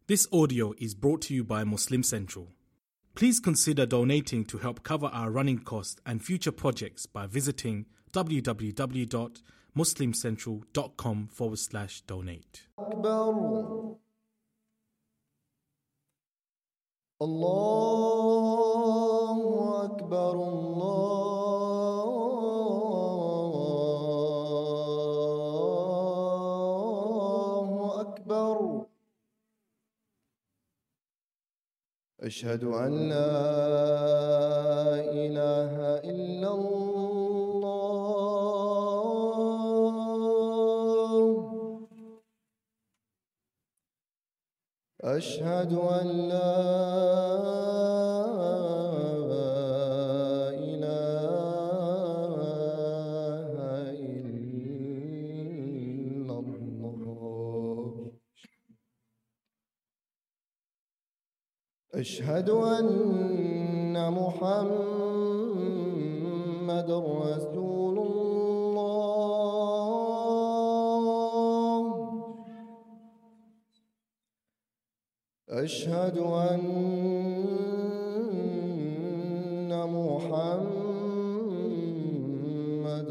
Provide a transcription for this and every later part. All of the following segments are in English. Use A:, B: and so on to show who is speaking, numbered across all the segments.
A: This audio is brought to you by Muslim Central. Please consider donating to help cover our running costs and future projects by visiting www.muslimcentral.com/donate.
B: الله أكبر الله أكبر أشهد أن لا إله إلا الله أشهد أن لا إله إلا الله أشهد أن محمد رسول الله أشهد أن محمد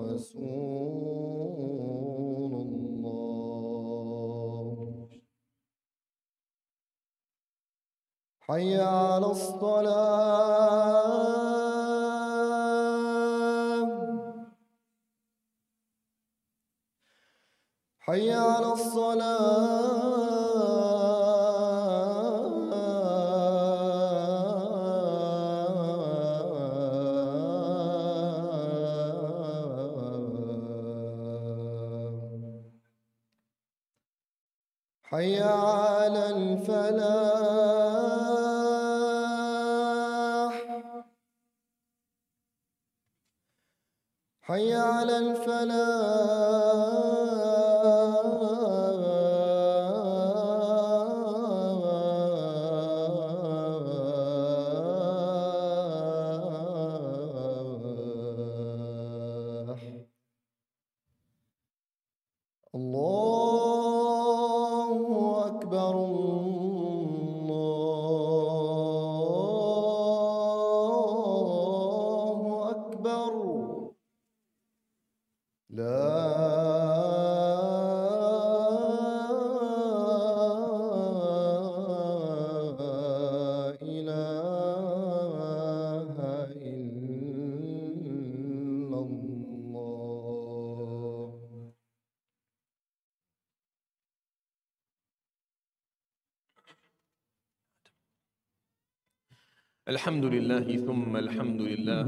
B: رسول الله حي على الصلاة حي على الصلاة حي على الفلاح حي على الفلاح الله أكبر الله أكبر لا إله إلا الله
C: الحمد لله ثم الحمد لله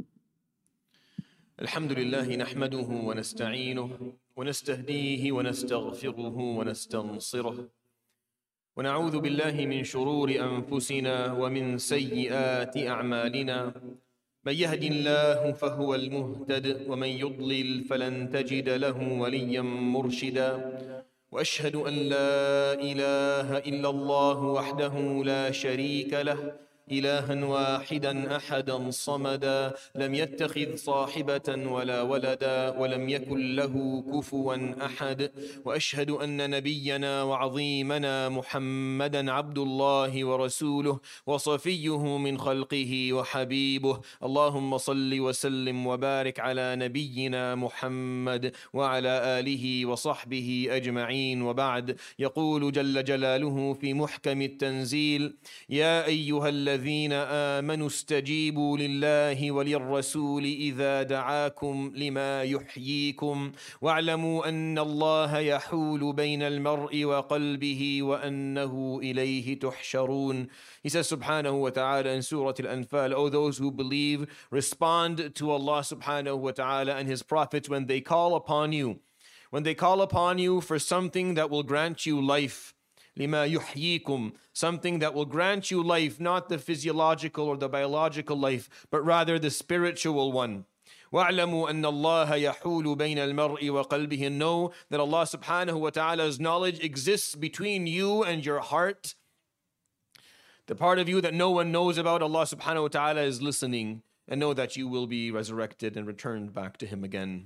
C: الحمد لله نحمده ونستعينه ونستهديه ونستغفره ونستنصره ونعوذ بالله من شرور أنفسنا ومن سيئات أعمالنا من يهد الله فهو المهتد ومن يضلل فلن تجد له وليا مرشدا وأشهد أن لا إله إلا الله وحده لا شريك له إلها واحدا أحدا صمدا لم يتخذ صاحبة ولا ولدا ولم يكن له كفوا أحد وأشهد أن نبينا وعظيمنا محمدا عبد الله ورسوله وصفيه من خلقه وحبيبه اللهم صل وسلم وبارك على نبينا محمد وعلى آله وصحبه أجمعين وبعد يقول جل جلاله في محكم التنزيل يا أيها الذين آمنوا استجيبوا لله وللرسول إذا دعاكم لما يحييكم واعلموا أن الله يحول بين المرء وقلبه وأنه إليه تحشرون. He says subhanahu wa ta'ala in Surah Al-Anfal, O those who believe, respond to Allah subhanahu wa ta'ala and His prophets when they call upon you. When they call upon you for something that will grant you life, لما يحييكم, something that will grant you life, not the physiological or the biological life, but rather the spiritual one. وَاعْلَمُوا أَنَّ اللَّهَ يَحُولُ بَيْنَ الْمَرْءِ وَقَلْبِهِ, and know that Allah subhanahu wa ta'ala's knowledge exists between you and your heart. The part of you that no one knows about, Allah subhanahu wa ta'ala is listening, and know that you will be resurrected and returned back to Him again.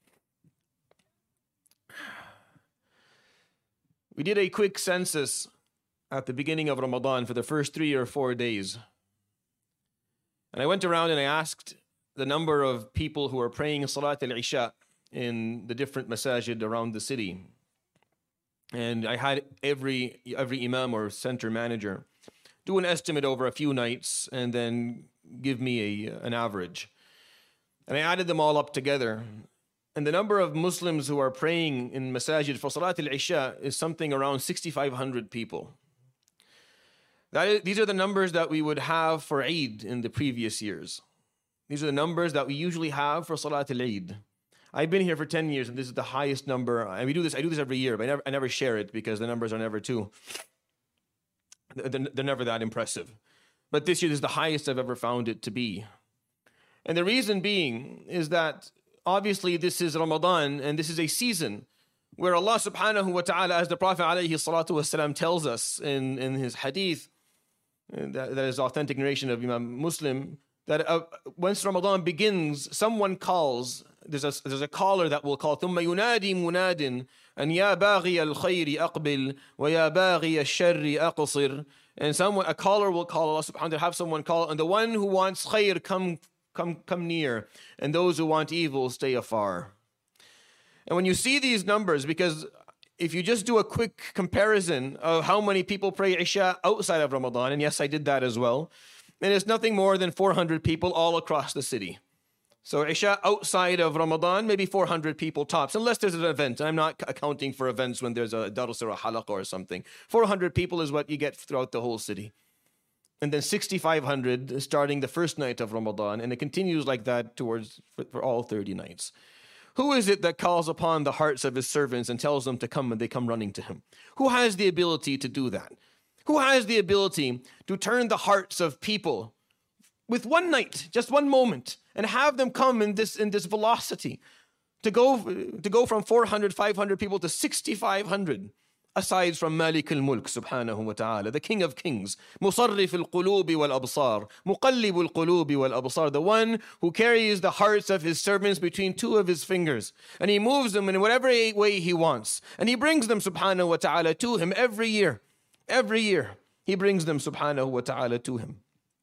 C: We did a quick census at the beginning of Ramadan for the first 3 or 4 days. And I went around and I asked the number of people who were praying Salat al-Isha in the different masajid around the city. And I had every imam or center manager do an estimate over a few nights and then give me an average. And I added them all up together. And the number of Muslims who are praying in masajid for Salat al-Isha is something around 6,500 people. These are the numbers that we would have for Eid in the previous years. These are the numbers that we usually have for Salat al-Eid. I've been here for 10 years, and this is the highest number. And I do this every year, but I never share it because the numbers are never they're never that impressive. But this year, this is the highest I've ever found it to be. And the reason being is that obviously this is Ramadan, and this is a season where Allah subhanahu wa ta'ala, as the Prophet alayhi salatu wasalam tells us in his hadith, that is authentic narration of Imam Muslim, that once Ramadan begins, someone calls, there's a caller that will call, ثُمَّ يُنَادِي مُنَادٍ أَنْ يَا بَاغِيَ الْخَيْرِ أَقْبِلْ وَيَا بَاغِيَ الشَّرِّ أَقْصِرْ. And a caller will call, Allah subhanahu wa ta'ala have someone call, and the one who wants khair, come near, and those who want evil, stay afar. And when you see these numbers, because if you just do a quick comparison of how many people pray Isha outside of Ramadan, and yes, I did that as well, and it's nothing more than 400 people all across the city. So Isha outside of Ramadan, maybe 400 people tops, unless there's an event. I'm not accounting for events when there's a dars or a halaqah or something. 400 people is what you get throughout the whole city. And then 6,500 starting the first night of Ramadan, and it continues like that for all 30 nights. Who is it that calls upon the hearts of his servants and tells them to come and they come running to him? Who has the ability to do that? Who has the ability to turn the hearts of people with one night, just one moment, and have them come in this velocity to go from 400, 500 people to 6,500? Aside from Malik al-Mulk subhanahu wa ta'ala, the King of Kings, Musarrif al-Qulubi wal-Absar, Muqallib al-Qulubi wal-Absar, the one who carries the hearts of his servants between two of his fingers, and he moves them in whatever way he wants, and he brings them subhanahu wa ta'ala to him every year. Every year, he brings them subhanahu wa ta'ala to him.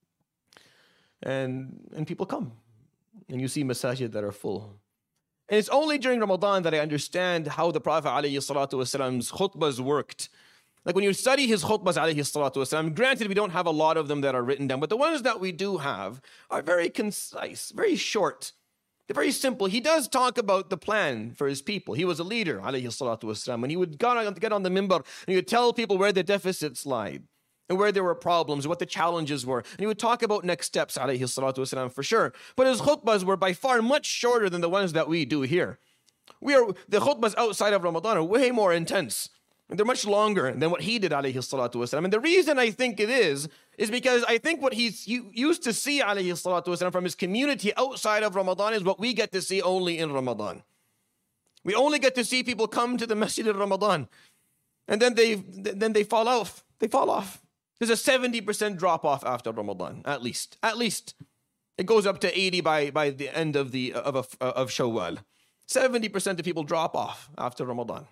C: And people come, and you see masajid that are full. And it's only during Ramadan that I understand how the Prophet ﷺ's khutbahs worked. Like when you study his khutbahs ﷺ, granted we don't have a lot of them that are written down, but the ones that we do have are very concise, very short. They're very simple. He does talk about the plan for his people. He was a leader ﷺ, and he would get on the minbar and he would tell people where the deficits lied and where there were problems, what the challenges were. And he would talk about next steps, alayhi salatu wasalam, for sure. But his khutbahs were by far much shorter than the ones that we do here. The khutbahs outside of Ramadan are way more intense. And they're much longer than what he did, alayhi salatu wasalam. And the reason I think it is because I think what he used to see, alayhi salatu wasalam, from his community outside of Ramadan is what we get to see only in Ramadan. We only get to see people come to the masjid in Ramadan. And then they fall off. They fall off. There's a 70% drop off after Ramadan, at least. At least. It goes up to 80 by the end of Shawwal. 70% of people drop off after Ramadan.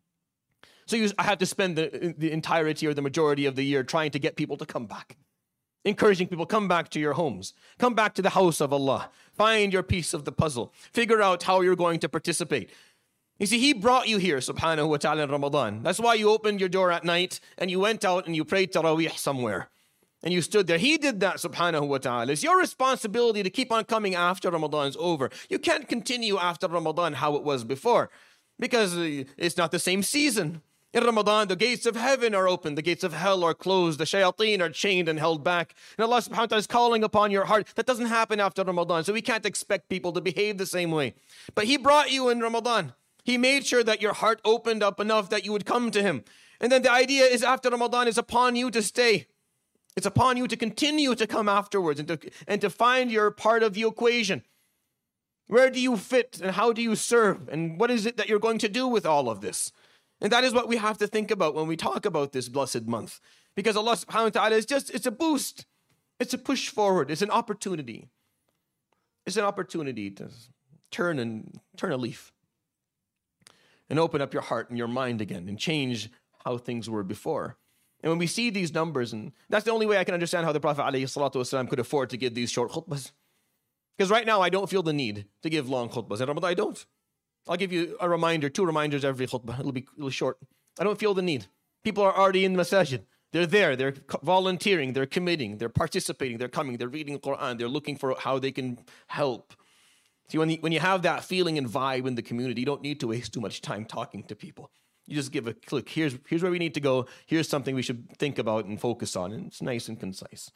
C: So I have to spend the entirety or the majority of the year trying to get people to come back. Encouraging people, come back to your homes. Come back to the house of Allah. Find your piece of the puzzle. Figure out how you're going to participate. You see, he brought you here, subhanahu wa ta'ala, in Ramadan. That's why you opened your door at night and you went out and you prayed Taraweeh somewhere. And you stood there. He did that, subhanahu wa ta'ala. It's your responsibility to keep on coming after Ramadan's over. You can't continue after Ramadan how it was before, because it's not the same season. In Ramadan, the gates of heaven are open, the gates of hell are closed, the shayateen are chained and held back. And Allah subhanahu wa ta'ala is calling upon your heart. That doesn't happen after Ramadan, so we can't expect people to behave the same way. But He brought you in Ramadan. He made sure that your heart opened up enough that you would come to Him. And then the idea is after Ramadan, it's upon you to stay. It's upon you to continue to come afterwards and to find your part of the equation. Where do you fit and how do you serve? And what is it that you're going to do with all of this? And that is what we have to think about when we talk about this blessed month. Because Allah subhanahu wa ta'ala it's a boost. It's a push forward. It's an opportunity. It's an opportunity to turn a leaf. And open up your heart and your mind again and change how things were before. And when we see these numbers, and that's the only way I can understand how the Prophet ﷺ could afford to give these short khutbahs. Because right now I don't feel the need to give long khutbahs. In Ramadan I don't. I'll give you a reminder, 2 reminders every khutbah. It'll be short. I don't feel the need. People are already in the masajid. They're there, they're volunteering, they're committing, they're participating, they're coming, they're reading the Quran, they're looking for how they can help. See, when you have that feeling and vibe in the community, you don't need to waste too much time talking to people. You just give a click. Here's where we need to go. Here's something we should think about and focus on. And it's nice and concise.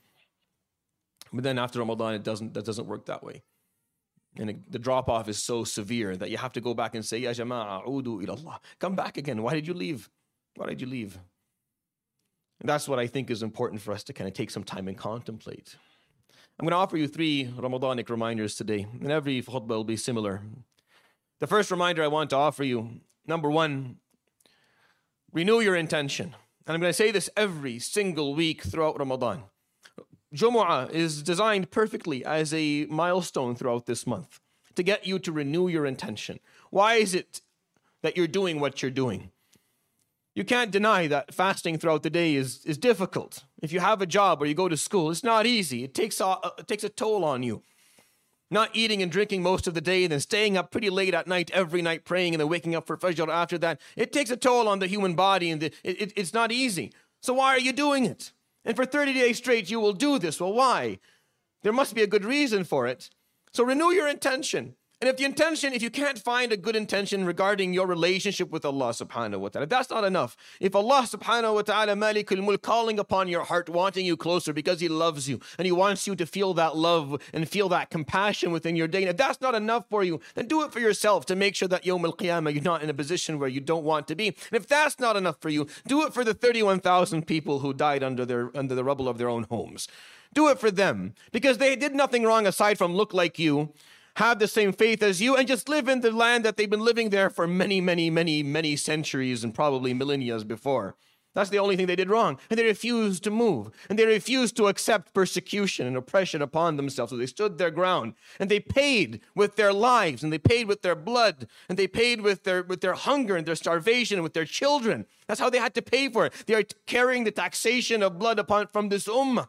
C: But then after Ramadan, that doesn't work that way. And the drop-off is so severe that you have to go back and say, Ya Jama'a, a'udu ila Allah. Come back again. Why did you leave? Why did you leave? And that's what I think is important for us to kind of take some time and contemplate. I'm going to offer you 3 Ramadanic reminders today, and every khutbah will be similar. The first reminder I want to offer you, number 1, renew your intention. And I'm going to say this every single week throughout Ramadan. Jumu'ah is designed perfectly as a milestone throughout this month to get you to renew your intention. Why is it that you're doing what you're doing? You can't deny that fasting throughout the day is difficult. If you have a job or you go to school, it's not easy. It takes a toll on you. Not eating and drinking most of the day and then staying up pretty late at night every night praying and then waking up for Fajr after that, it takes a toll on the human body and it's not easy. So why are you doing it? And for 30 days straight you will do this. Well, why? There must be a good reason for it. So renew your intention. And if you can't find a good intention regarding your relationship with Allah subhanahu wa ta'ala, that's not enough. If Allah subhanahu wa ta'ala, Malikul Mulk, calling upon your heart, wanting you closer because He loves you, and He wants you to feel that love and feel that compassion within your day, and if that's not enough for you, then do it for yourself to make sure that Yawm al-Qiyamah, you're not in a position where you don't want to be. And if that's not enough for you, do it for the 31,000 people who died under the rubble of their own homes. Do it for them, because they did nothing wrong aside from look like you, have the same faith as you, and just live in the land that they've been living there for many, many, many, many centuries and probably millennia before. That's the only thing they did wrong. And they refused to move. And they refused to accept persecution and oppression upon themselves. So they stood their ground. And they paid with their lives. And they paid with their blood. And they paid with their hunger and their starvation and with their children. That's how they had to pay for it. They are carrying the taxation of blood from this ummah.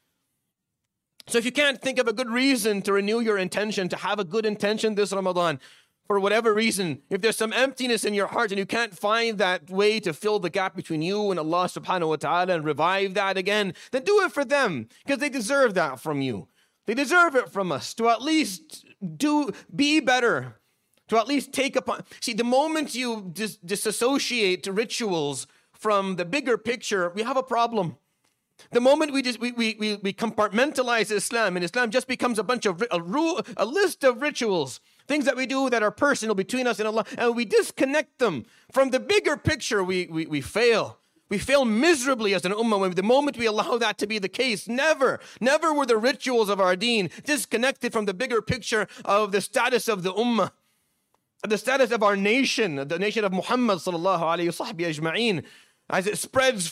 C: So if you can't think of a good reason to renew your intention, to have a good intention this Ramadan, for whatever reason, if there's some emptiness in your heart and you can't find that way to fill the gap between you and Allah subhanahu wa ta'ala and revive that again, then do it for them, because they deserve that from you. They deserve it from us, to at least be better, to at least take upon. See, the moment you disassociate rituals from the bigger picture, we have a problem. The moment we compartmentalize Islam, and Islam just becomes a bunch of a list of rituals, things that we do that are personal between us and Allah, and we disconnect them from the bigger picture, we fail. We fail miserably as an ummah when the moment we allow that to be the case. Never were the rituals of our deen disconnected from the bigger picture of the status of the ummah, the status of our nation, the nation of Muhammad sallallahu alayhi wa sahbihi ajma'een. As it spreads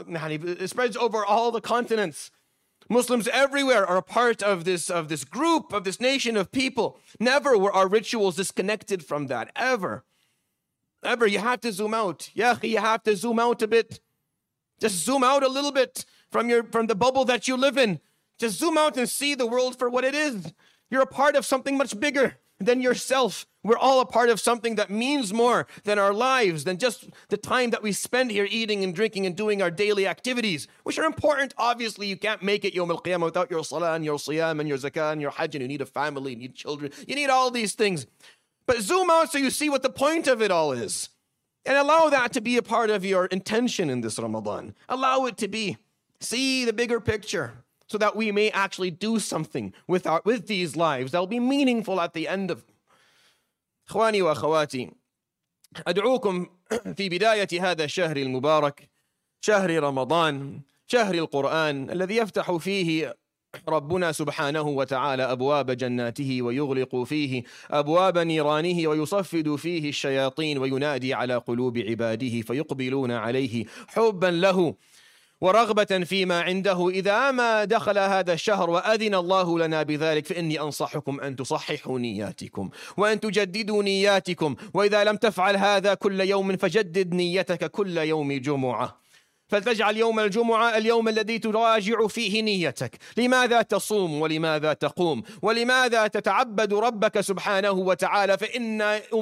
C: over all the continents. Muslims everywhere are a part of this group, of this nation of people. Never were our rituals disconnected from that, ever. Ever. You have to zoom out. Yeah, you have to zoom out a bit. Just zoom out a little bit from the bubble that you live in. Just zoom out and see the world for what it is. You're a part of something much bigger than yourself. We're all a part of something that means more than our lives, than just the time that we spend here eating and drinking and doing our daily activities, which are important. Obviously, you can't make it Yawm al-Qiyamah without your salah and your siyam and your zakah and your hajj, and you need a family, you need children, you need all these things. But zoom out so you see what the point of it all is. And allow that to be a part of your intention in this Ramadan. Allow it to be. See the bigger picture, so that we may actually do something with these lives that will be meaningful at the end of. إخواني وأخواتي أدعوكم في بداية هذا الشهر المبارك شهر رمضان شهر القرآن الذي يفتح فيه ربنا سبحانه وتعالى أبواب جناته ويغلق فيه أبواب نيرانه ويصفد فيه الشياطين وينادي على قلوب عباده فيقبلون عليه حبا له ورغبة فيما عنده. إذا ما دخل هذا الشهر وأذن الله لنا بذلك فإني أنصحكم أن تصححوا نياتكم وأن تجددوا نياتكم، وإذا لم تفعل هذا كل يوم فجدد نيتك كل يوم جمعة. فلتجعل يوم الجمعة اليوم الذي تراجع فيه نيتك. لماذا تصوم ولماذا تقوم ولماذا تتعبد ربك سبحانه وتعالى؟ فإن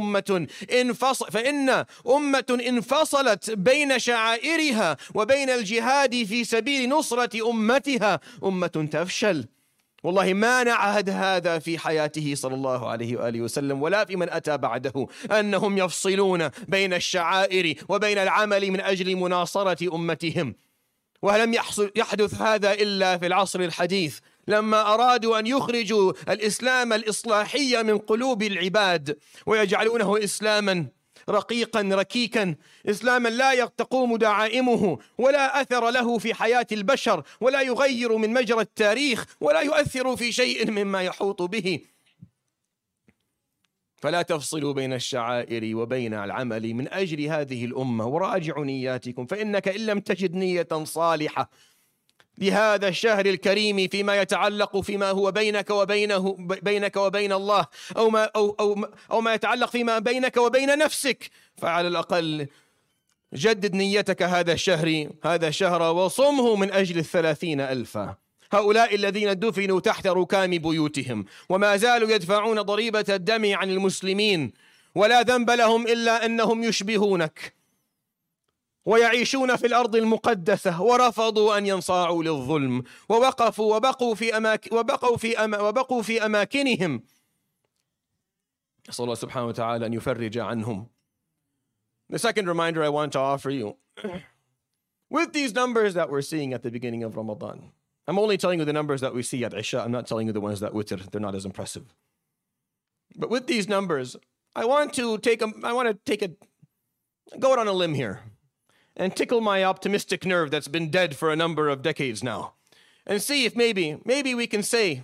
C: أمة انفصلت بين شعائرها وبين الجهاد في سبيل نصرة أمتها أمة تفشل. والله ما نعهد هذا في حياته صلى الله عليه وآله وسلم ولا في من أتى بعده، أنهم يفصلون بين الشعائر وبين العمل من أجل مناصرة أمتهم. ولم يحدث هذا إلا في العصر الحديث، لما أرادوا أن يخرجوا الإسلام الإصلاحي من قلوب العباد ويجعلونه إسلاما رقيقا ركيكا، إسلاما لا تقوم دعائمه ولا أثر له في حياة البشر ولا يغير من مجرى التاريخ ولا يؤثر في شيء مما يحوط به. فلا تفصلوا بين الشعائر وبين العمل من أجل هذه الأمة، وراجعوا نياتكم، فإنك إن لم تجد نية صالحة لهذا الشهر الكريم فيما يتعلق فيما هو بينك وبين الله أو ما يتعلق فيما بينك وبين نفسك، فعلى الأقل جدد نيتك هذا الشهر وصمه من أجل 30,000. هؤلاء الذين دفنوا تحت ركام بيوتهم وما زالوا يدفعون ضريبة الدم عن المسلمين ولا ذنب لهم إلا أنهم يشبهونك ويعيشون في الأرض المقدسة، ورفضوا أن ينصاعوا للظلم وبقوا في أماكنهم. أسأل الله سبحانه وتعالى أن يفرج عنهم. The second reminder I want to offer you, with these numbers that we're seeing at the beginning of Ramadan, I'm only telling you the numbers that we see at Isha. I'm not telling you the ones that witr. They're not as impressive. But with these numbers, I want to go out on a limb here and tickle my optimistic nerve that's been dead for a number of decades now, and see if maybe we can say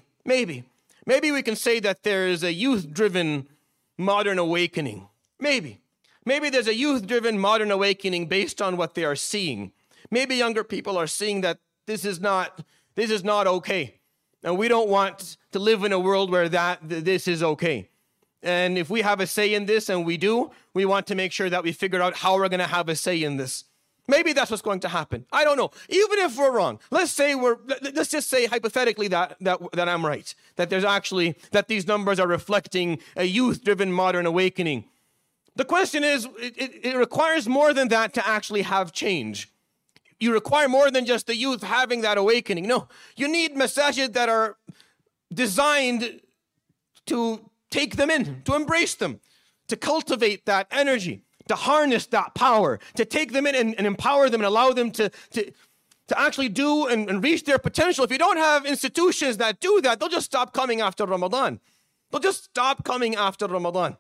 C: that there is a youth-driven modern awakening. Maybe there's a youth-driven modern awakening based on what they are seeing. Maybe younger people are seeing that this is not okay, and we don't want to live in a world where this is okay. And if we have a say in this, and we do, we want to make sure that we figure out how we're going to have a say in this. Maybe that's what's going to happen. I don't know. Even if we're wrong, let's just say hypothetically that I'm right, that these numbers are reflecting a youth-driven modern awakening. The question is, it requires more than that to actually have change. You require more than just the youth having that awakening. No, you need masajid that are designed to take them in, to embrace them, to cultivate that energy, to harness that power, to take them in and empower them and allow them to actually do and reach their potential. If you don't have institutions that do that, they'll just stop coming after Ramadan. They'll just stop coming after Ramadan.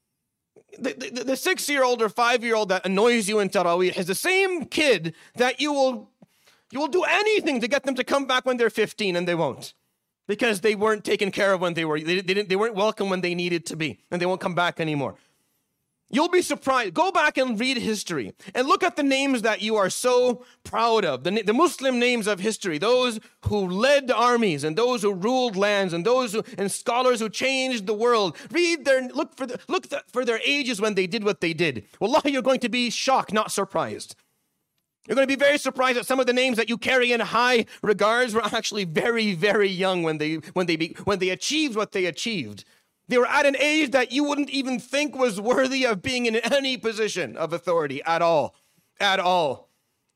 C: The 6-year-old or 5-year-old that annoys you in Taraweeh is the same kid that you will do anything to get them to come back when they're 15, and they won't, because they weren't taken care of when they weren't welcome when they needed to be, and they won't come back anymore. You'll be surprised. Go back and read history and look at the names that you are so proud of, the Muslim names of history, those who led armies and those who ruled lands and and scholars who changed the world. Look for their ages when they did what they did. Wallahi, you're going to be shocked, not surprised. You're going to be very surprised that some of the names that you carry in high regards were actually very, very young when they achieved what they achieved. They were at an age that you wouldn't even think was worthy of being in any position of authority at all. At all.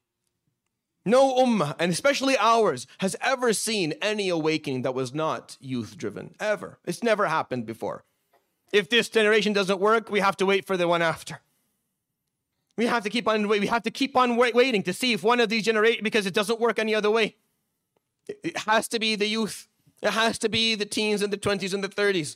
C: No ummah, and especially ours, has ever seen any awakening that was not youth-driven. Ever. It's never happened before. If this generation doesn't work, we have to wait for the one after. We have to keep on waiting to see if one of these generations, because it doesn't work any other way. It has to be the youth. It has to be the teens and the 20s and the 30s.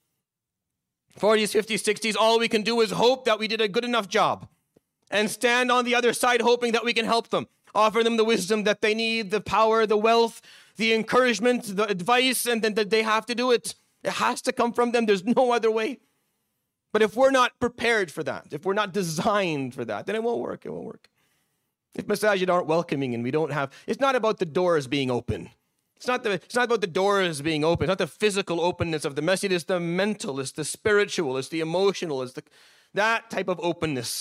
C: 40s, 50s, 60s, all we can do is hope that we did a good enough job and stand on the other side hoping that we can help them, offer them the wisdom that they need, the power, the wealth, the encouragement, the advice, and then they have to do it. It has to come from them. There's no other way. But if we're not prepared for that, if we're not designed for that, then it won't work. It won't work. If masajid aren't welcoming and we don't have, it's not about the doors being open. It's not about the doors being open. It's not the physical openness of the masjid. It's the mental, it's the spiritual, it's the emotional, it's that type of openness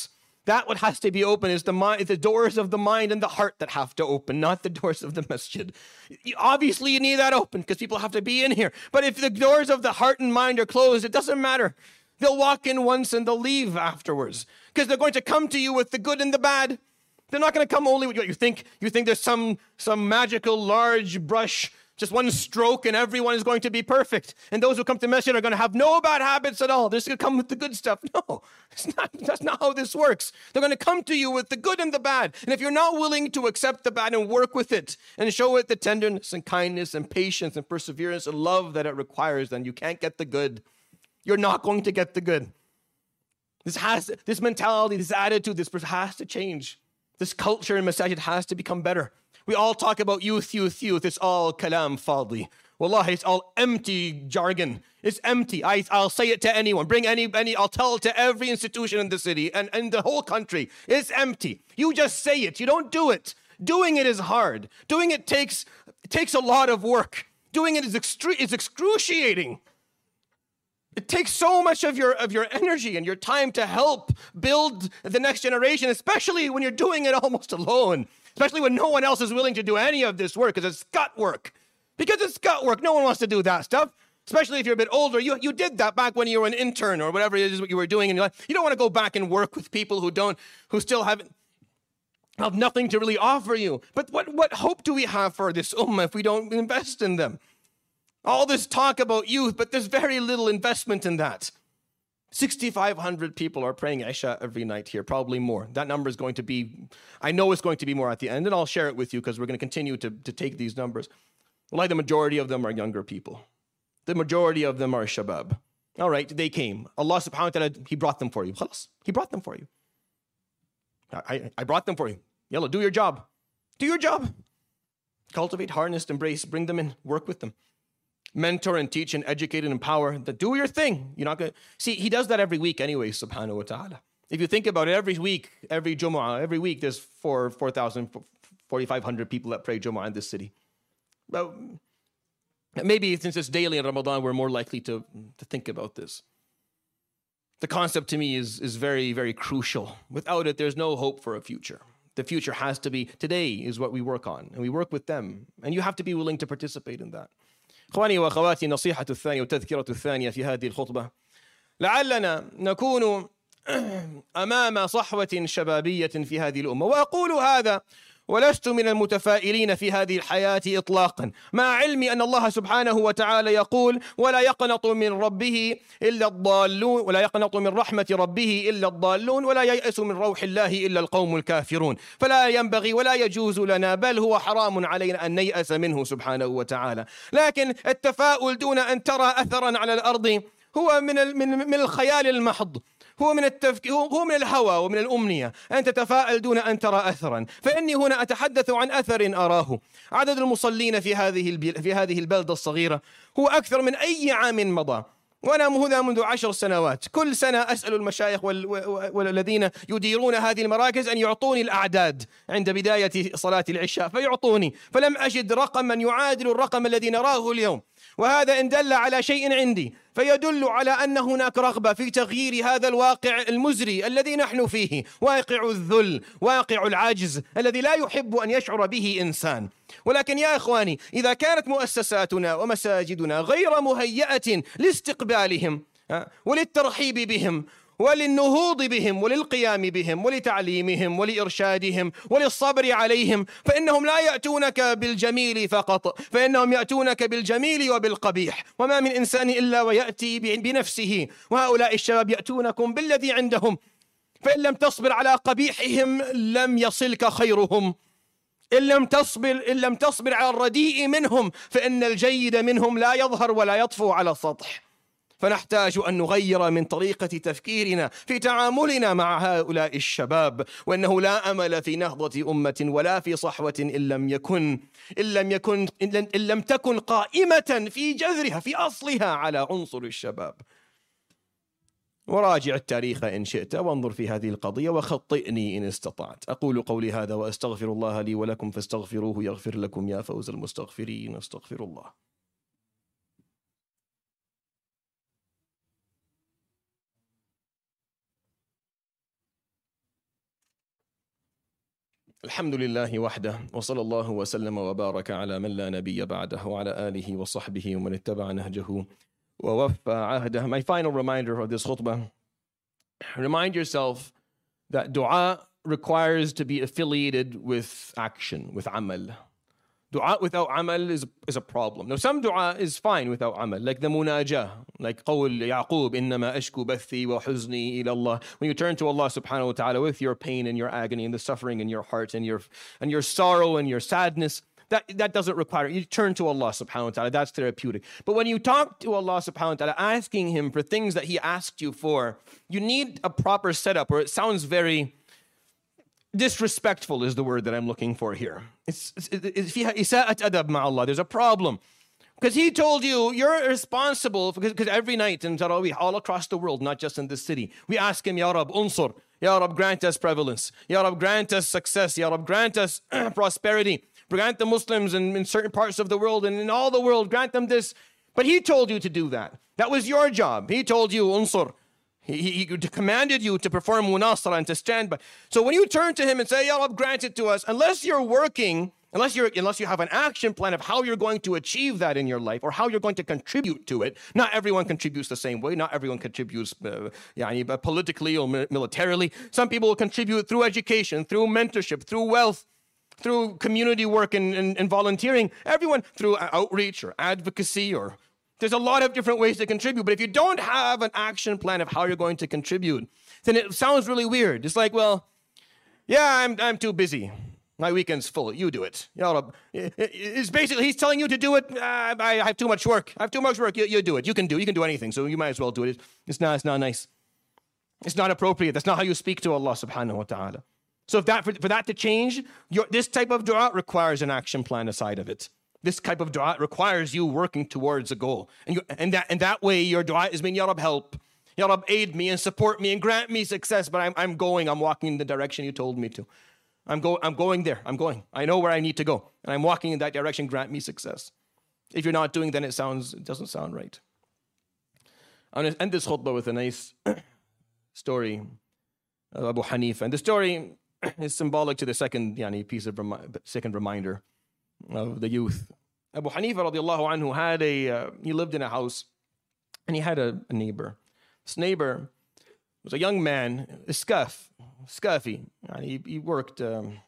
C: That what has to be open is the doors of the mind and the heart that have to open, not the doors of the masjid. Obviously, you need that open because people have to be in here. But if the doors of the heart and mind are closed, it doesn't matter. They'll walk in once and they'll leave afterwards because they're going to come to you with the good and the bad. They're not going to come only with what you think. You think there's some magical large brush, just one stroke, and everyone is going to be perfect. And those who come to masjid are going to have no bad habits at all. They're just going to come with the good stuff. No, that's not how this works. They're going to come to you with the good and the bad. And if you're not willing to accept the bad and work with it and show it the tenderness and kindness and patience and perseverance and love that it requires, then you can't get the good. You're not going to get the good. This mentality, this attitude, this has to change. This culture in masajid has to become better. We all talk about youth. It's all kalam fadli. Wallahi, it's all empty jargon. It's empty. I'll say it to anyone. Bring any. I'll tell it to every institution in the city and the whole country. It's empty. You just say it. You don't do it. Doing it is hard. Doing it takes a lot of work. Doing it is excruciating. It takes so much of your energy and your time to help build the next generation, especially when you're doing it almost alone, especially when no one else is willing to do any of this work because it's gut work. Because it's gut work. No one wants to do that stuff, especially if you're a bit older. You did that back when you were an intern or whatever it is what you were doing in your life. You don't want to go back and work with people who still have nothing to really offer you. But what hope do we have for this ummah if we don't invest in them? All this talk about youth, but there's very little investment in that. 6,500 people are praying Isha every night here, probably more. That number is going to be, I know it's going to be more at the end, and I'll share it with you because we're going to continue to take these numbers. Well, the majority of them are younger people. The majority of them are shabab. All right, they came. Allah subhanahu wa ta'ala, He brought them for you. He brought them for you. I brought them for you. Yalla, do your job. Do your job. Cultivate, harness, embrace, bring them in, work with them. Mentor and teach and educate and empower. Do your thing. You're not going to see. He does that every week anyway, subhanahu wa ta'ala. If you think about it, every week, every Jumu'ah, every week, there's 4,000, 4,500 people that pray Jumu'ah in this city. But maybe since it's daily in Ramadan, we're more likely to think about this. The concept to me is very, very crucial. Without it, there's no hope for a future. The future has to be, today is what we work on, and we work with them. And you have to be willing to participate in that. إخواني وأخواتي النصيحة الثانية والتذكرة الثانية في هذه الخطبة لعلنا نكون أمام صحوة شبابية في هذه الأمة وأقول هذا ولست من المتفائلين في هذه الحياة إطلاقا مع علمي أن الله سبحانه وتعالى يقول ولا يقنط من ربه إلا الضالون ولا يقنط من رحمة ربه إلا الضالون ولا ييأس من روح الله إلا القوم الكافرون فلا ينبغي ولا يجوز لنا بل هو حرام علينا أن نيأس منه سبحانه وتعالى لكن التفاؤل دون أن ترى أثرا على الأرض هو من الخيال المحض هو من التفكير هو من الهوى ومن الأمنية أن تتفائل دون أن ترى أثرا فإني هنا أتحدث عن أثر أراه عدد المصلين في هذه البلدة الصغيرة هو أكثر من أي عام مضى وأنا هنا منذ 10 سنوات كل سنة أسأل المشايخ والذين يديرون هذه المراكز أن يعطوني الأعداد عند بداية صلاة العشاء فيعطوني فلم أجد رقما يعادل الرقم الذي نراه اليوم وهذا إن دل على شيء عندي فيدل على أن هناك رغبة في تغيير هذا الواقع المزري الذي نحن فيه واقع الذل واقع العجز الذي لا يحب أن يشعر به إنسان ولكن يا إخواني إذا كانت مؤسساتنا ومساجدنا غير مهيئة لاستقبالهم وللترحيب بهم وللنهوض بهم وللقيام بهم ولتعليمهم ولإرشادهم وللصبر عليهم فإنهم لا يأتونك بالجميل فقط فإنهم يأتونك بالجميل وبالقبيح وما من إنسان إلا ويأتي بنفسه وهؤلاء الشباب يأتونكم بالذي عندهم فإن لم تصبر على قبيحهم لم يصلك خيرهم إن لم تصبر على الرديء منهم فإن الجيد منهم لا يظهر ولا يطفو على السطح فنحتاج أن نغير من طريقة تفكيرنا في تعاملنا مع هؤلاء الشباب وأنه لا أمل في نهضة أمة ولا في صحوة إن لم تكن قائمة في جذرها في أصلها على عنصر الشباب وراجع التاريخ إن شئت وانظر في هذه القضية وخطئني إن استطعت أقول قولي هذا وأستغفر الله لي ولكم فاستغفروه يغفر لكم يا فوز المستغفرين استغفر الله الحمد لله وحده وصلى الله وسلم وبارك على من لا نبي بعده وعلى آله وصحبه ومن اتبع نهجه ووفى عهده. My final reminder of this khutbah, remind yourself that dua requires to be affiliated with action, with amal. Dua without amal is a problem. Now, some dua is fine without amal, like the munajah, like قول يعقوب إنما أشكو بثي وحزني إلى الله. When you turn to Allah subhanahu wa ta'ala with your pain and your agony and the suffering in your heart and your sorrow and your sadness, that doesn't require it. You turn to Allah subhanahu wa ta'ala. That's therapeutic. But when you talk to Allah subhanahu wa ta'ala, asking Him for things that He asked you for, you need a proper setup, or it sounds very disrespectful is the word that I'm looking for here. It's إساءة أدب مع Allah. There's a problem. Because He told you, you're responsible, because every night in Tarawih, all across the world, not just in this city, we ask Him, Ya Rab, unsur. Ya Rab, grant us prevalence. Ya Rab, grant us success. Ya Rab, grant us prosperity. Grant the Muslims in certain parts of the world and in all the world, grant them this. But He told you to do that. That was your job. He told you, unsur. He commanded you to perform munasara and to stand by. So when you turn to Him and say, Ya Rab, grant it to us, unless you're working, unless you have an action plan of how you're going to achieve that in your life or how you're going to contribute to it. Not everyone contributes the same way. Not everyone contributes politically or militarily. Some people will contribute through education, through mentorship, through wealth, through community work and volunteering. Everyone through outreach or advocacy, or there's a lot of different ways to contribute. But if you don't have an action plan of how you're going to contribute, then it sounds really weird. It's like, well, yeah, I'm too busy. My weekend's full. You do it. It's basically, He's telling you to do it. I have too much work. I have too much work. You do it. You can do anything. So you might as well do it. It's not nice. It's not appropriate. That's not how you speak to Allah subhanahu wa ta'ala. So for that to change, this type of dua requires an action plan aside of it. This type of dua requires you working towards a goal. And that way your dua is being, Ya Rab, help. Ya Rab, aid me and support me and grant me success. But I'm walking in the direction You told me to. I'm going there. I know where I need to go. And I'm walking in that direction. Grant me success. If you're not doing, then it doesn't sound right. I'm going to end this khutbah with a nice story of Abu Hanifa. And the story is symbolic to the second second reminder of the youth. Abu Hanifa radiallahu anhu he lived in a house, and he had a neighbor. This neighbor was a young man, scruffy. He worked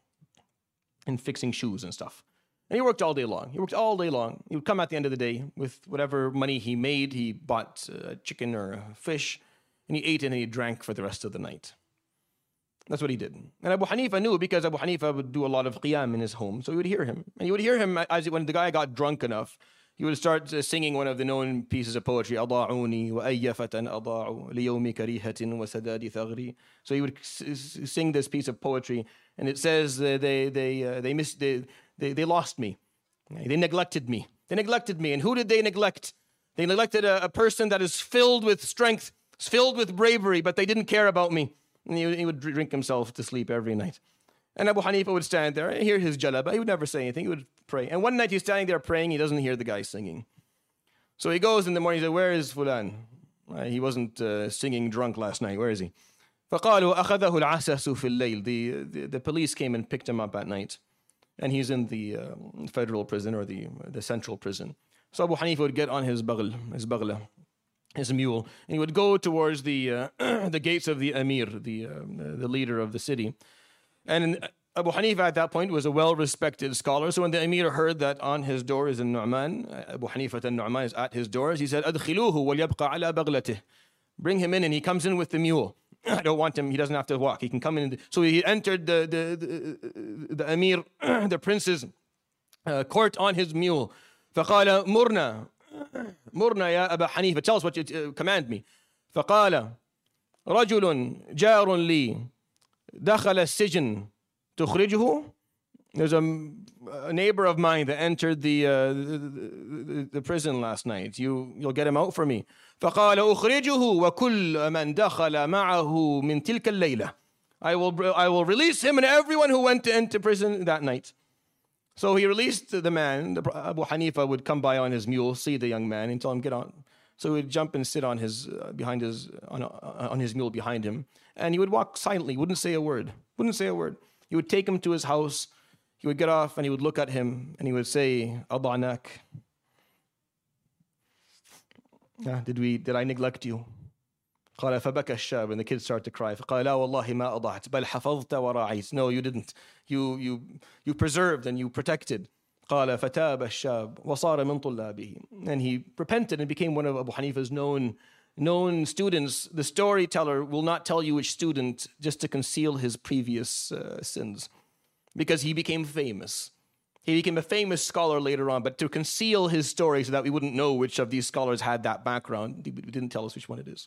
C: in fixing shoes and stuff. And he worked all day long. He would come at the end of the day with whatever money he made. He bought chicken or fish, and he ate it and he drank for the rest of the night. That's what he did. And Abu Hanifa knew, because Abu Hanifa would do a lot of qiyam in his home. So he would hear him. And he would hear him when the guy got drunk enough, he would start singing one of the known pieces of poetry, أضاعوني وأي فتى أضاعوا ليوم كريهة وسداد ثغري. So he would sing this piece of poetry, and it says they lost me. They neglected me. And who did they neglect? They neglected a person that is filled with strength, filled with bravery, but they didn't care about me. And he would drink himself to sleep every night. And Abu Hanifa would stand there and hear his jalaba. He would never say anything. He would pray. And one night he's standing there praying. He doesn't hear the guy singing. So he goes in the morning. He says, where is Fulan? He wasn't singing drunk last night. Where is he? فقالوا أخذه العسس في الليل. The police came and picked him up at night. And he's in the federal prison, or the central prison. So Abu Hanifa would get on his baghla, his mule, and he would go towards the gates of the Amir, the leader of the city. And Abu Hanifa at that point was a well-respected scholar. So when the Amir heard that on his door is Nu'man, Abu Hanifa al-Nu'man is at his doors, he said, أدخلوه وليبقى على بغلته. Bring him in, and he comes in with the mule. I don't want him, he doesn't have to walk. He can come in. So he entered the Amir, the prince's court on his mule. فقال مرنا يا أبا حنيفة. Tell us what you command me. فقال رجل جار لي دخل السجن تخرجه. There's a neighbor of mine that entered the prison last night. You'll get him out for me. فقال أخرجه وكل من دخل معه من تلك الليلة. I will release him and everyone who went into prison that night. So he released the man. Abu Hanifa would come by on his mule, see the young man, and tell him, get on. So he would jump and sit on his mule behind him, and he would walk silently, wouldn't say a word. He would take him to his house. He would get off and he would look at him and he would say, أضعناك. Did I neglect you? قال فبكى الشاب, and the kids started to cry. فقال لا والله ما أضعت بل حفظت وراعيت. No, you didn't. You preserved and you protected. قال فتاب الشاب وصار من طلابه. And he repented and became one of Abu Hanifa's known students. The storyteller will not tell you which student just to conceal his previous sins, because he became famous. He became a famous scholar later on, but to conceal his story so that we wouldn't know which of these scholars had that background, he didn't tell us which one it is.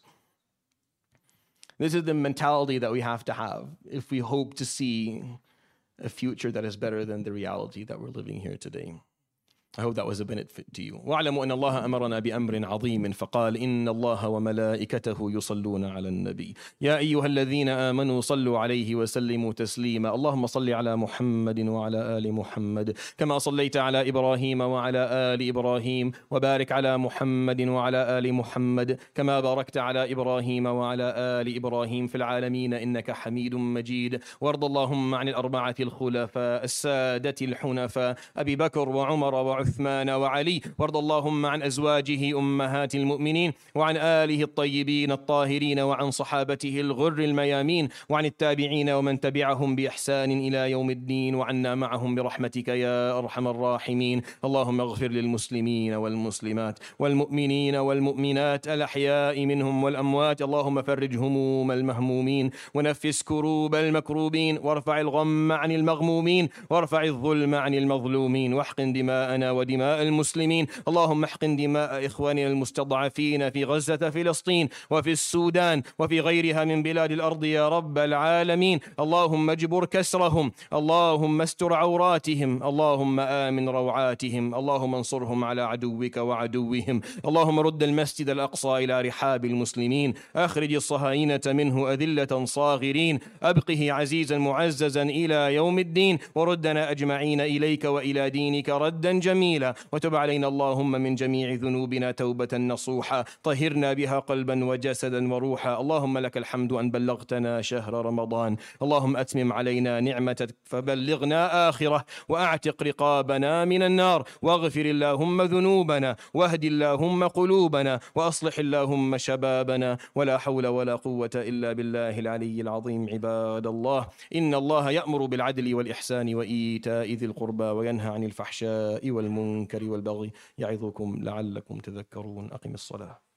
C: This is the mentality that we have to have if we hope to see a future that is better than the reality that we're living here today. I hope that was a benefit to you. وَاعْلَمُوا أَنَّ اللَّهَ أَمَرَنَا بِأَمْرٍ عَظِيمٍ فَقَالَ إِنَّ اللَّهَ وَمَلَائِكَتَهُ يُصَلُّونَ عَلَى النَّبِيِّ يَا أَيُّهَا الَّذِينَ آمَنُوا صَلُّوا عَلَيْهِ وَسَلِّمُوا تَسْلِيمًا اللهم صل على محمد وعلى آل محمد كما صليت على إبراهيم وعلى آل إبراهيم وبارك على محمد وعلى آل محمد كما باركت على إبراهيم وعلى آل إبراهيم في العالمين إنك حميد مجيد. وارض اللهم عن الأربعة الخلفاء السادة الحنفاء أبي بكر وعمر وعثمان وعلي. وارض اللهم عن أزواجه أمهات المؤمنين وعن آله الطيبين الطاهرين وعن صحابته الغر الميامين وعن التابعين ومن تبعهم بإحسان إلى يوم الدين وعنا معهم برحمتك يا أرحم الراحمين. اللهم اغفر للمسلمين والمسلمات والمؤمنين والمؤمنات الأحياء منهم والأموات. اللهم فرج هموم المهمومين ونفس كروب المكروبين وارفع الغم عن المغمومين وارفع الظلم عن المظلومين واحقن دماءنا ودماء المسلمين. اللهم احقن دماء إخواننا المستضعفين في غزة فلسطين وفي السودان وفي غيرها من بلاد الأرض يا رب العالمين. اللهم اجبر كسرهم، اللهم استر عوراتهم، اللهم آمن روعاتهم، اللهم انصرهم على عدوك وعدوهم. اللهم رد المسجد الأقصى إلى رحاب المسلمين، أخرج الصهاينة منه أذلة صاغرين، أبقه عزيزا معززا إلى يوم الدين، وردنا أجمعين إليك وإلى دينك ردا جميلا. وتب علينا اللهم من جميع ذنوبنا توبة نصوحا طهرنا بها قلبا وجسدا وروحا. اللهم لك الحمد أن بلغتنا شهر رمضان، اللهم أتمم علينا نعمتك فبلغنا آخرة، وأعتق رقابنا من النار، واغفر اللهم ذنوبنا، واهد اللهم قلوبنا، وأصلح اللهم شبابنا. ولا حول ولا قوة إلا بالله العلي العظيم. عباد الله، إن الله يأمر بالعدل والإحسان وإيتاء ذي القربى وينهى عن الفحشاء والمنكر والبغي يعظكم لعلكم تذكرون. أقم الصلاة.